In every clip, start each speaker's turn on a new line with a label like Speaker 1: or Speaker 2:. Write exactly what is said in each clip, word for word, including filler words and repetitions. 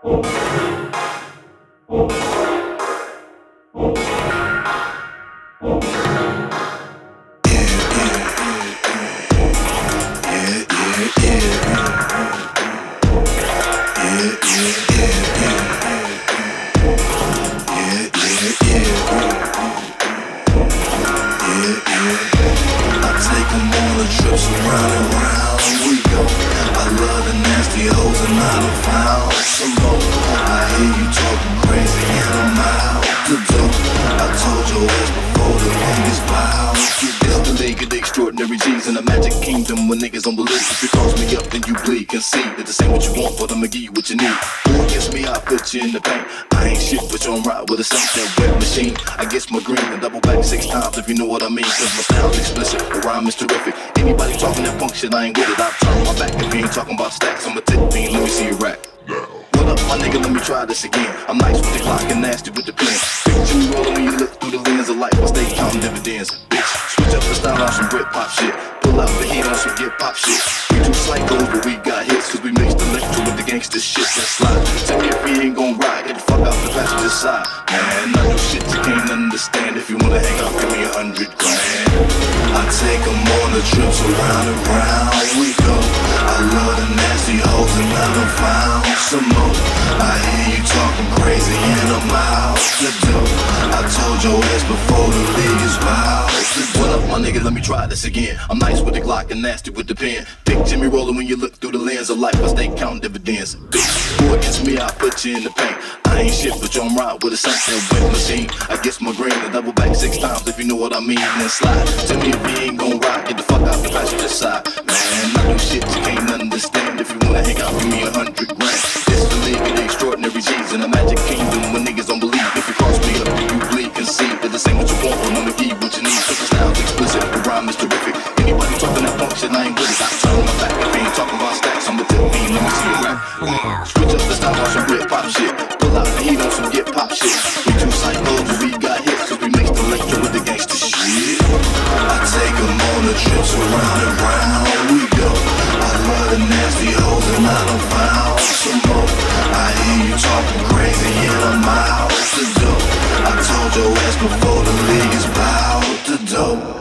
Speaker 1: Trips around and round we go. I love the nasty hoes and I done found some more. I hear you talking crazy and I'm out the door. I told your ass before the niggas bow. It's the league of the extraordinary G's in the magic kingdom where niggas don't believe. If you cross me up then you bleed. Concede that this ain't what you want, but I'ma give you what you need. Boy against me, I put you in the paint. I ain't shit, but you on ride with a saint, that wet machine. I guess my green and double back six times if you know what I mean. Cause my style's explicit, the rhyme is terrific. Anybody talking that punk shit, I ain't with it. I'll turn my back if you ain't talking about stacks. I'm a tit fiend, let me see you rack. What up, my nigga, let me try this again. I'm nice with the clock and nasty with the pen. Picture me rolling when you look through the lens of life. I stay counting dividends. Bitch, switch up the style on some Brit pop shit. Pull out the heat on some get pop shit. We two psychos, but we got hits. Cause we mixed electro with the gangsta shit that slide. Tell me if we ain't gon' ride, get the fuck out the passenger side. Man, I do shit you can't understand. If you wanna hang out, give me a hundred grand. I take them on the trips around and round we go. I love the nasty hoes and I done found some more. I hear you talking crazy and I'm out the door. I told your ass before the league is wild. What up, my nigga, let me try this again. I'm nice with the Glock and nasty with the pen. Picture me rolling when you look through the lens of life. I stay counting dividends. Bitch, boy against me, I put you in the paint. I ain't shit, but you on ride with a saint and wet machine. I guess my green and double back six times if you know what I mean. Then slide. Tell me if you ain't gon' ride, get the fuck out the passenger side. Man, I do shit you can't understand. If you wanna hang out, give me a hundred grand. This the league of the extraordinary G's in the magic kingdom where niggas don't believe. If you cross me up, you bleed. Concede that this ain't what you want, but I'ma give you what you need. Cause the style's explicit, the rhyme is terrific. Anybody talking that punk shit, I ain't with it. I turn my back if you ain't talking about stacks. I'm a tip fiend, let me see you rap. Switch up the style on some Brit pop shit. Pull out the heat on some get pop shit. We two psychos, but we got hits. Cause we mixed electro with the gangsta shit. I take them on the trips around and round we go. I love the nasty hoes and I done found some more. I hear you talking crazy and I'm out the door. I told your ass before the league is bout the dough.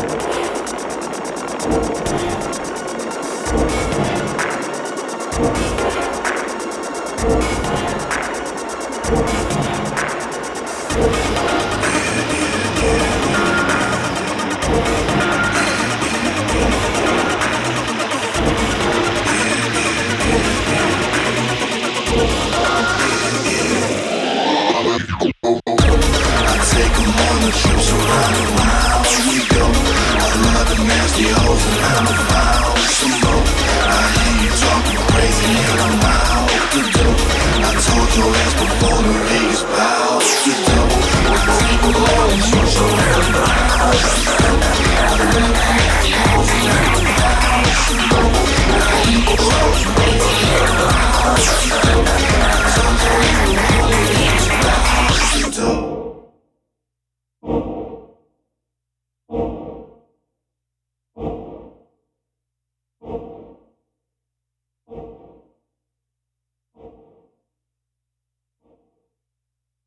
Speaker 1: We'll be right back.